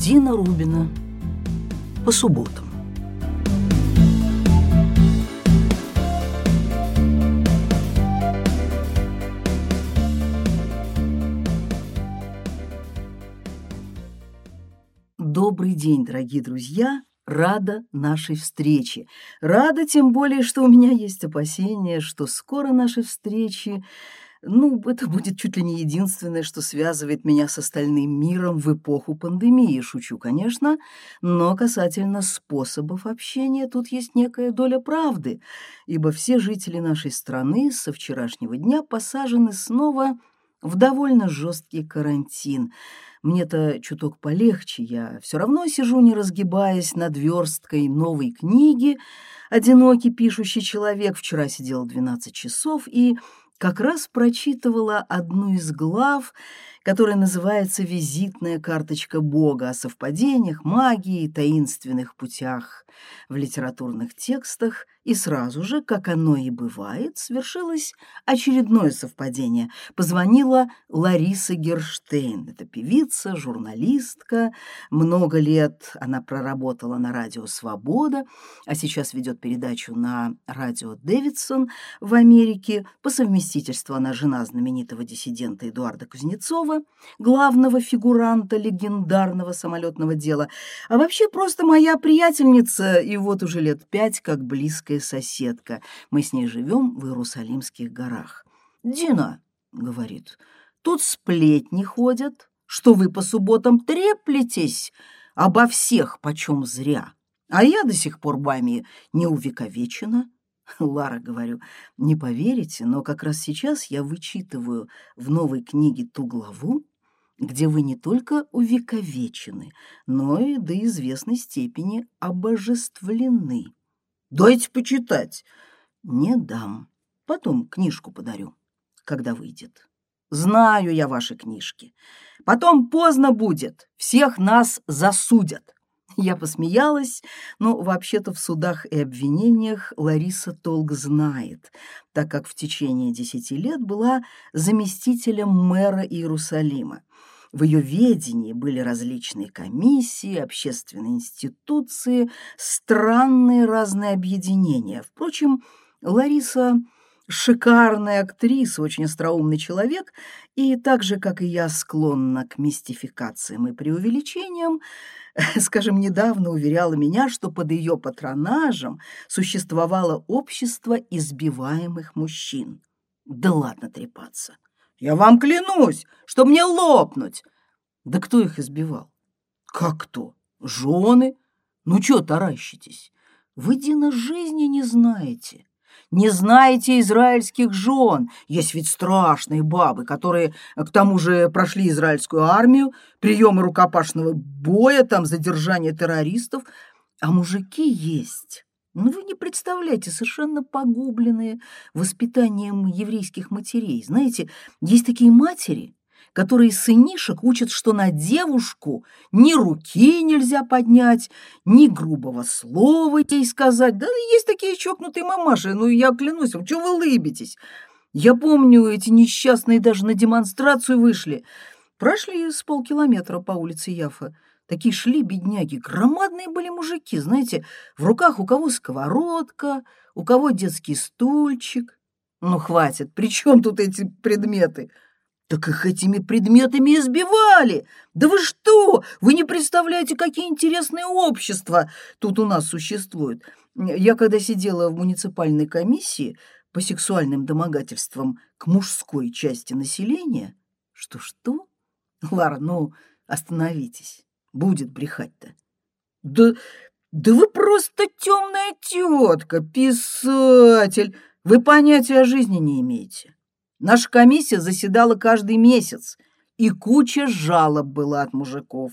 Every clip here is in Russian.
Дина Рубина. По субботам. Добрый день, дорогие друзья! Рада нашей встрече. Рада тем более, что у меня есть опасения, что скоро наши встречи, это будет чуть ли не единственное, что связывает меня с остальным миром в эпоху пандемии. Шучу, конечно, но касательно способов общения тут есть некая доля правды, ибо все жители нашей страны со вчерашнего дня посажены снова в довольно жесткий карантин. Мне-то чуток полегче, я все равно сижу, не разгибаясь, над версткой новой книги. Одинокий пишущий человек вчера сидел 12 часов и как раз прочитывала одну из глав, которая называется «Визитная карточка Бога», о совпадениях, магии, таинственных путях в литературных текстах, и сразу же, как оно и бывает, свершилось очередное совпадение. Позвонила Лариса Герштейн. Это певица, журналистка. Много лет она проработала на радио «Свобода», а сейчас ведет передачу на радио «Дэвидсон» в Америке. По совместительству она жена знаменитого диссидента Эдуарда Кузнецова, главного фигуранта легендарного самолетного дела. А вообще просто моя приятельница, и вот уже лет 5 как близкая соседка. Мы с ней живем в Иерусалимских горах. «Дина, — говорит, — тут сплетни ходят, что вы по субботам треплетесь обо всех почем зря, а я до сих пор вами не увековечена». «Лара, — говорю, — не поверите, но как раз сейчас я вычитываю в новой книге ту главу, где вы не только увековечены, но и до известной степени обожествлены». «Дайте почитать». «Не дам. Потом книжку подарю, когда выйдет. Знаю я ваши книжки. Потом поздно будет, всех нас засудят». Я посмеялась, но вообще-то в судах и обвинениях Лариса толк знает, так как в течение 10 лет была заместителем мэра Иерусалима. В ее ведении были различные комиссии, общественные институции, странные разные объединения. Впрочем, Лариса шикарная актриса, очень остроумный человек, и так же, как и я, склонна к мистификациям и преувеличениям. Скажем, недавно уверяла меня, что под ее патронажем существовало общество избиваемых мужчин. Да ладно трепаться. «Я вам клянусь, что мне лопнуть!» «Да кто их избивал?» «Как кто? Жены? Ну, чё таращитесь? Вы, Дина, жизни не знаете. Не знаете израильских жен. Есть ведь страшные бабы, которые, к тому же, прошли израильскую армию, приемы рукопашного боя, там задержание террористов. А мужики есть. Вы не представляете, совершенно погубленные воспитанием еврейских матерей. Знаете, есть такие матери, которые сынишек учат, что на девушку ни руки нельзя поднять, ни грубого слова ей сказать. Да есть такие чокнутые мамаши, я клянусь вам, чего вы улыбитесь? Я помню, эти несчастные даже на демонстрацию вышли. Прошли с полкилометра по улице Яффа. Такие шли бедняги, громадные были мужики, знаете, в руках у кого сковородка, у кого детский стульчик. Хватит, при чем тут эти предметы? Так их этими предметами избивали. Да вы что? Вы не представляете, какие интересные общества тут у нас существуют. Я когда сидела в муниципальной комиссии по сексуальным домогательствам к мужской части населения... Что? Лара, остановитесь. Будет брехать-то. Да вы просто темная тетка, писатель. Вы понятия о жизни не имеете. Наша комиссия заседала каждый месяц, и куча жалоб была от мужиков.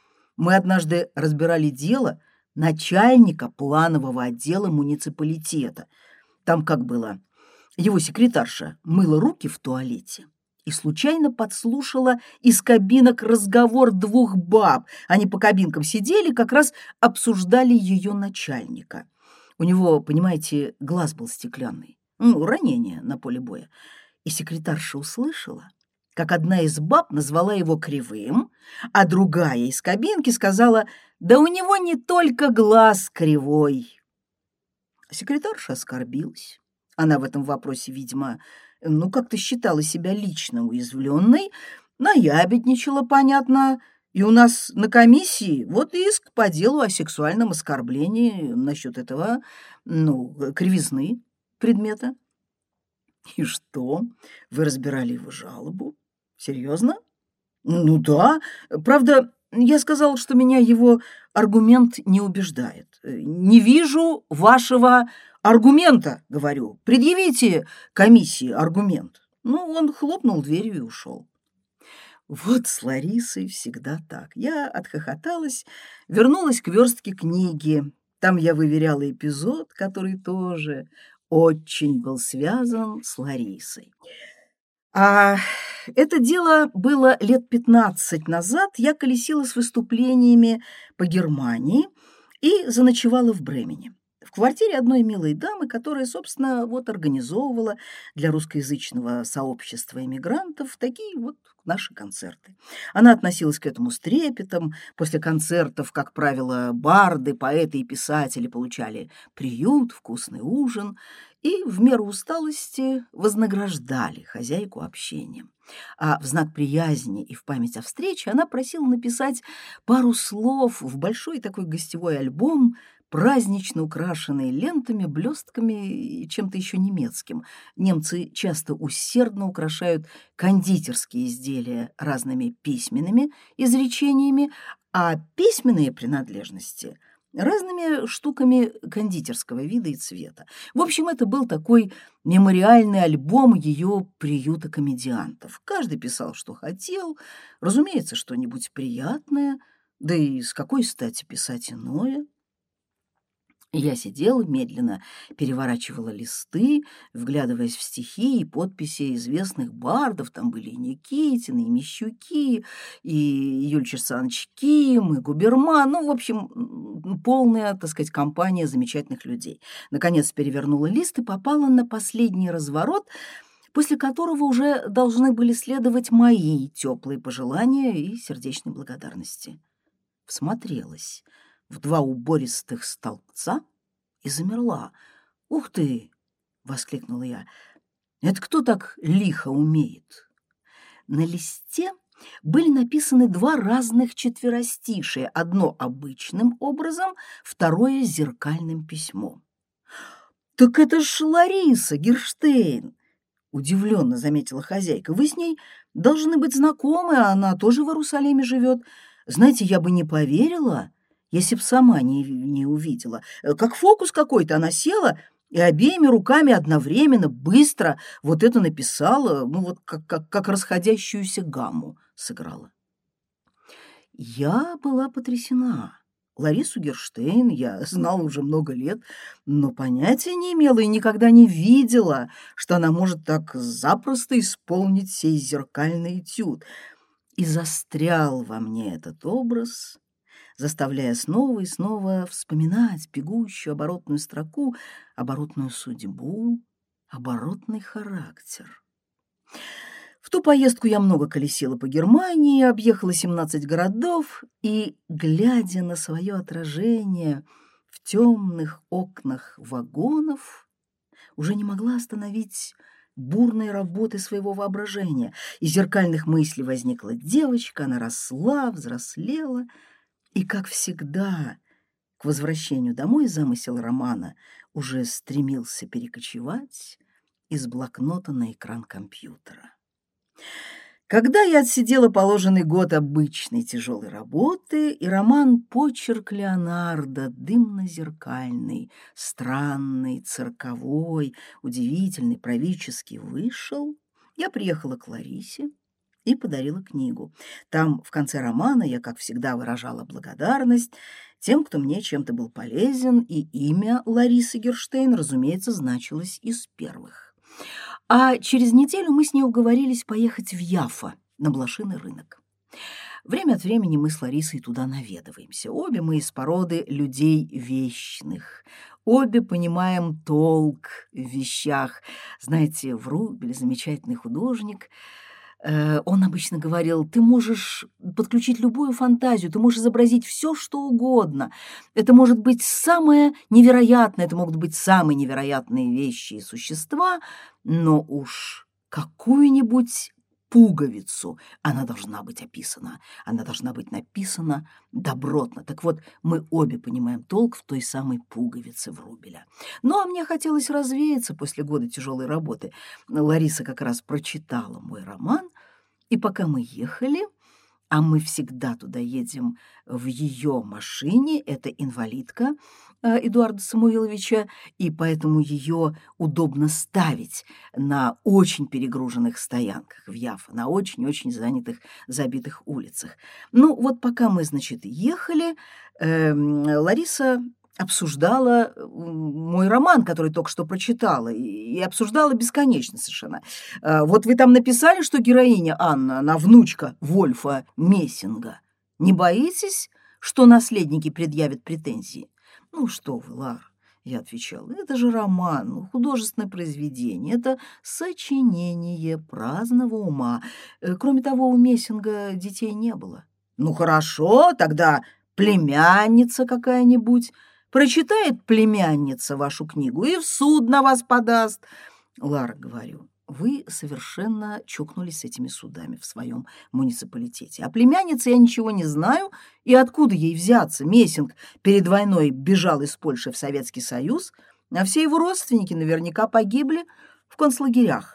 Мы однажды разбирали дело начальника планового отдела муниципалитета. Там как было? Его секретарша мыла руки в туалете и случайно подслушала из кабинок разговор 2 баб. Они по кабинкам сидели, как раз обсуждали ее начальника. У него, понимаете, глаз был стеклянный. Ранение на поле боя. И секретарша услышала как одна из баб назвала его кривым, а другая из кабинки сказала: «Да у него не только глаз кривой». Секретарша оскорбилась. Она в этом вопросе, видимо, как-то считала себя лично уязвленной, наябедничала, понятно, и у нас на комиссии вот иск по делу о сексуальном оскорблении насчет этого, кривизны предмета. И что? Вы разбирали его жалобу? Серьезно? Ну да. Правда, я сказал, что меня его аргумент не убеждает. Не вижу вашего аргумента, говорю. Предъявите комиссии аргумент. Он хлопнул дверью и ушел. Вот с Ларисой всегда так. Я отхохоталась, вернулась к верстке книги. Там я выверяла эпизод, который тоже очень был связан с Ларисой. А это дело было лет 15 назад. Я колесила с выступлениями по Германии и заночевала в Бремене, в квартире одной милой дамы, которая, собственно, организовывала для русскоязычного сообщества эмигрантов такие наши концерты. Она относилась к этому с трепетом. После концертов, как правило, барды, поэты и писатели получали приют, вкусный ужин и в меру усталости вознаграждали хозяйку общением. А в знак приязни и в память о встрече она просила написать пару слов в большой такой гостевой альбом, празднично украшенный лентами, блестками и чем-то еще немецким. Немцы часто усердно украшают кондитерские изделия разными письменными изречениями, а письменные принадлежности – разными штуками кондитерского вида и цвета. В общем, это был такой мемориальный альбом ее приюта комедиантов. Каждый писал, что хотел, разумеется, что-нибудь приятное, да и с какой стати писать иное. Я сидела, медленно переворачивала листы, вглядываясь в стихи и подписи известных бардов. Там были и Никитины, и Мещуки, и Юльча Саныч Ким, и Губерман. В общем, полная, так сказать, компания замечательных людей. Наконец перевернула лист и попала на последний разворот, после которого уже должны были следовать мои теплые пожелания и сердечной благодарности. Всмотрелась в два убористых столбца и замерла. «Ух ты!» — воскликнула я. «Это кто так лихо умеет?» На листе были написаны два разных четверостишия, одно обычным образом, второе зеркальным письмом. «Так это ж Лариса Герштейн!» — удивленно заметила хозяйка. «Вы с ней должны быть знакомы, а она тоже в Иерусалиме живет. Знаете, я бы не поверила, если б сама не увидела. Как фокус какой-то, она села и обеими руками одновременно, быстро это написала, как расходящуюся гамму сыграла». Я была потрясена. Ларису Герштейн я знала уже много лет, но понятия не имела и никогда не видела, что она может так запросто исполнить сей зеркальный этюд. И застрял во мне этот образ, заставляя снова и снова вспоминать бегущую оборотную строку, оборотную судьбу, оборотный характер. В ту поездку я много колесила по Германии, объехала 17 городов и, глядя на свое отражение в темных окнах вагонов, уже не могла остановить бурной работы своего воображения. Из зеркальных мыслей возникла девочка, она росла, взрослела, и, как всегда, к возвращению домой замысел романа уже стремился перекочевать из блокнота на экран компьютера. Когда я отсидела положенный год обычной тяжелой работы, и роман «Почерк Леонардо», дымно-зеркальный, странный, цирковой, удивительный, правительский, вышел, я приехала к Ларисе и подарила книгу. Там в конце романа я, как всегда, выражала благодарность тем, кто мне чем-то был полезен, и имя Ларисы Герштейн, разумеется, значилось из первых. А через неделю мы с ней уговорились поехать в Яффа на блошиный рынок. Время от времени мы с Ларисой туда наведываемся. Обе мы из породы людей вещных. Обе понимаем толк в вещах. Знаете, Врубель, замечательный художник, Он обычно говорил: ты можешь подключить любую фантазию, ты можешь изобразить все, что угодно. Это может быть самое невероятное, это могут быть самые невероятные вещи и существа, но уж какую-нибудь пуговицу она должна быть описана, она должна быть написана добротно. Так вот, мы обе понимаем толк в той самой пуговице Врубеля. Ну, а мне хотелось развеяться после года тяжелой работы. Лариса как раз прочитала мой роман, и пока мы ехали, а мы всегда туда едем в ее машине, это инвалидка Эдуарда Самуиловича, и поэтому ее удобно ставить на очень перегруженных стоянках в Яффа, на очень-очень занятых, забитых улицах. Ну, вот пока мы, значит, ехали, Лариса обсуждала мой роман, который только что прочитала, и обсуждала бесконечно совершенно. Вот вы там написали, что героиня Анна, она внучка Вольфа Мессинга. Не боитесь, что наследники предъявят претензии? Ну что вы, Лар, я отвечала, это же роман, художественное произведение, это сочинение праздного ума. Кроме того, у Мессинга детей не было. Ну хорошо, тогда племянница какая-нибудь. Прочитает племянница вашу книгу и в суд на вас подаст. Лара, говорю, вы совершенно чокнулись с этими судами в своем муниципалитете. О племяннице я ничего не знаю, и откуда ей взяться? Мессинг перед войной бежал из Польши в Советский Союз, а все его родственники наверняка погибли в концлагерях.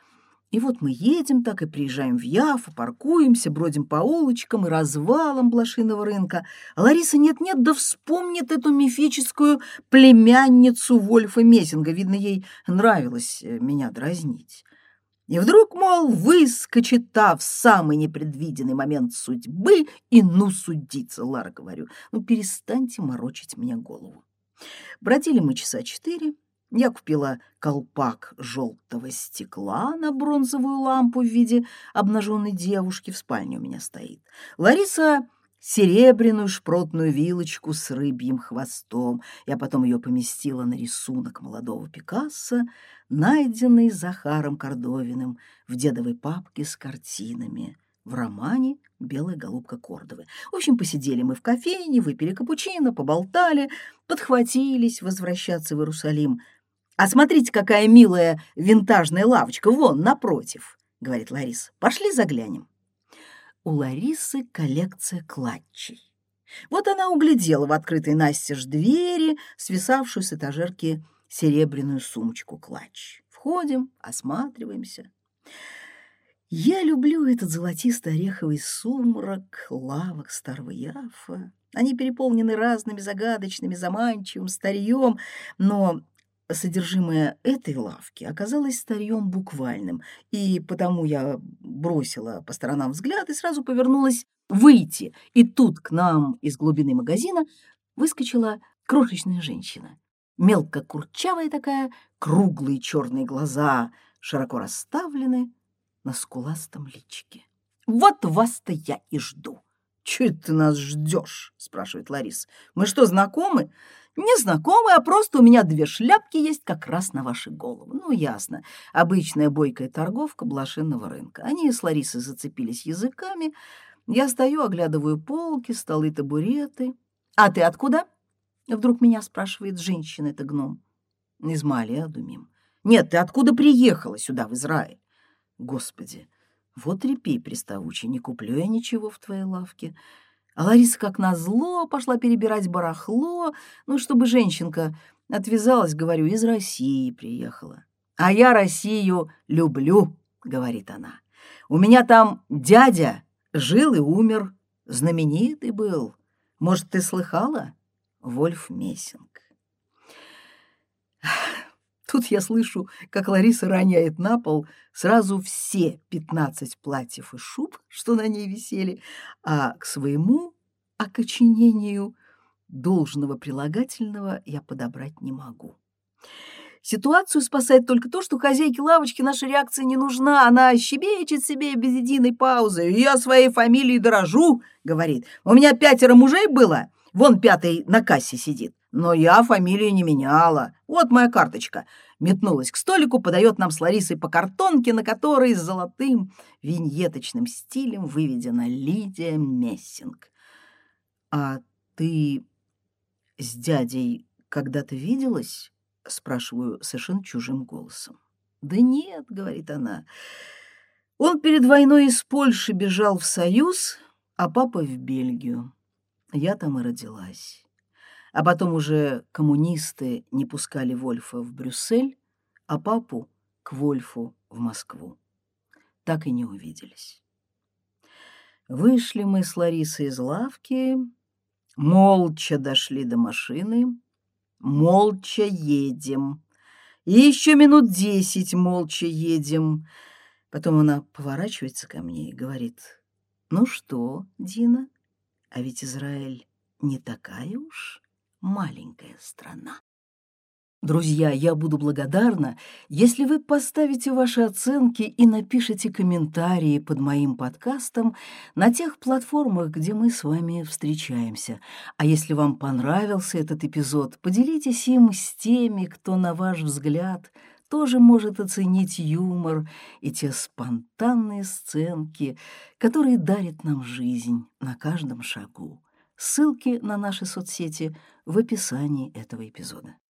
И вот мы едем так и приезжаем в Яффу, паркуемся, бродим по улочкам и развалам блошиного рынка. А Лариса нет-нет, да вспомнит эту мифическую племянницу Вольфа Мессинга. Видно, ей нравилось меня дразнить. И вдруг, мол, выскочит та в самый непредвиденный момент судьбы, и ну судиться, Лара, говорю, ну перестаньте морочить мне голову. Бродили мы часа 4. Я купила колпак желтого стекла на бронзовую лампу в виде обнаженной девушки, в спальне у меня стоит. Лариса серебряную шпротную вилочку с рыбьим хвостом. Я потом ее поместила на рисунок молодого Пикассо, найденный Захаром Кордовиным в дедовой папке с картинами в романе «Белая голубка Кордовы». В общем, посидели мы в кофейне, выпили капучино, поболтали, подхватились возвращаться в Иерусалим. «А смотрите, какая милая винтажная лавочка, вон, напротив», — говорит Лариса. «Пошли заглянем». У Ларисы коллекция клатчей. Вот она углядела в открытой настежь двери свисавшую с этажерки серебряную сумочку-клатч. Входим, осматриваемся. Я люблю этот золотисто-ореховый сумрак лавок старого Яффа. Они переполнены разными загадочными, заманчивым старьем, но содержимое этой лавки оказалось старьем буквальным, и потому я бросила по сторонам взгляд и сразу повернулась выйти. И тут к нам из глубины магазина выскочила крошечная женщина. Мелко курчавая такая, круглые черные глаза широко расставлены на скуластом личике. «Вот вас-то я и жду». «Чё ты нас ждешь?» — спрашивает Лариса. «Мы что, знакомы?» «Не знакомы, а просто у меня 2 шляпки есть как раз на ваши головы». Ну, ясно. Обычная бойкая торговка блошиного рынка. Они с Ларисой зацепились языками. Я стою, оглядываю полки, столы, табуреты. «А ты откуда?» — вдруг меня спрашивает женщина, это гном. «Из Мали, Адумим». «Нет, ты откуда приехала сюда, в Израиль?» «Господи, вот репей приставучий, не куплю я ничего в твоей лавке». А Лариса, как назло, пошла перебирать барахло, ну, чтобы женщинка отвязалась, говорю, из России приехала. «А я Россию люблю», — говорит она. «У меня там дядя жил и умер, знаменитый был. Может, ты слыхала? Вольф Мессинг». Тут я слышу, как Лариса роняет на пол сразу все 15 платьев и шуб, что на ней висели, а к своему окоченению должного прилагательного я подобрать не могу. Ситуацию спасает только то, что хозяйке лавочки наша реакция не нужна. Она щебечет себе без единой паузы. «Я своей фамилией дорожу», — говорит. «У меня 5 мужей было, вон 5-й на кассе сидит. Но я фамилию не меняла. Вот моя карточка. Метнулась к столику, подает нам с Ларисой по картонке, на которой с золотым виньеточным стилем выведена Лидия Мессинг. «А ты с дядей когда-то виделась?» — спрашиваю совершенно чужим голосом. «Да нет», — говорит она, — «он перед войной из Польши бежал в Союз, а папа в Бельгию. Я там и родилась. А потом уже коммунисты не пускали Вольфа в Брюссель, а папу к Вольфу в Москву. Так и не увиделись. Вышли мы с Ларисой из лавки, молча дошли до машины, молча едем. И еще минут 10 молча едем. Потом она поворачивается ко мне и говорит: «Ну что, Дина, а ведь Израиль не такая уж маленькая страна». Друзья, я буду благодарна, если вы поставите ваши оценки и напишите комментарии под моим подкастом на тех платформах, где мы с вами встречаемся. А если вам понравился этот эпизод, поделитесь им с теми, кто, на ваш взгляд, тоже может оценить юмор и те спонтанные сценки, которые дарят нам жизнь на каждом шагу. Ссылки на наши соцсети в описании этого эпизода.